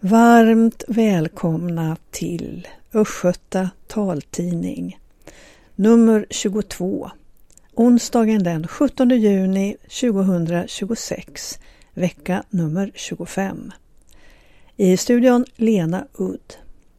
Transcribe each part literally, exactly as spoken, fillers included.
Varmt välkomna till Östgöta taltidning nummer tjugotvå, onsdagen den sjuttonde juni tjugohundratjugosex, vecka nummer tjugofem. I studion Lena Udd.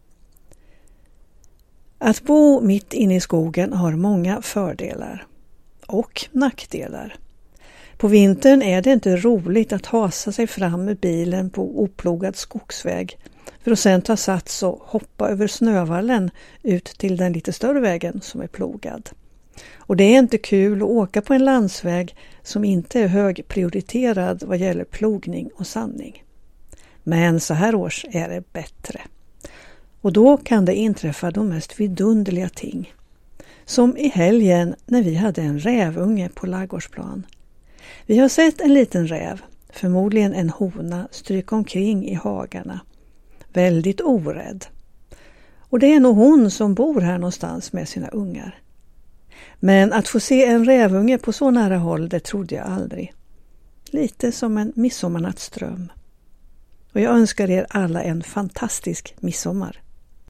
Att bo mitt inne i skogen har många fördelar och nackdelar. På vintern är det inte roligt att hasa sig fram med bilen på oplogad skogsväg för att sedan ta sats och hoppa över snövallen ut till den lite större vägen som är plogad. Och det är inte kul att åka på en landsväg som inte är högprioriterad vad gäller plogning och sandning. Men så här års är det bättre. Och då kan det inträffa de mest vidunderliga ting. Som i helgen när vi hade en rävunge på ladugårdsplan. Vi har sett en liten räv, förmodligen en hona, stryka omkring i hagarna. Väldigt orädd. Och det är nog hon som bor här någonstans med sina ungar. Men att få se en rävunge på så nära håll, det trodde jag aldrig. Lite som en midsommarnattsdröm. Och jag önskar er alla en fantastisk midsommar.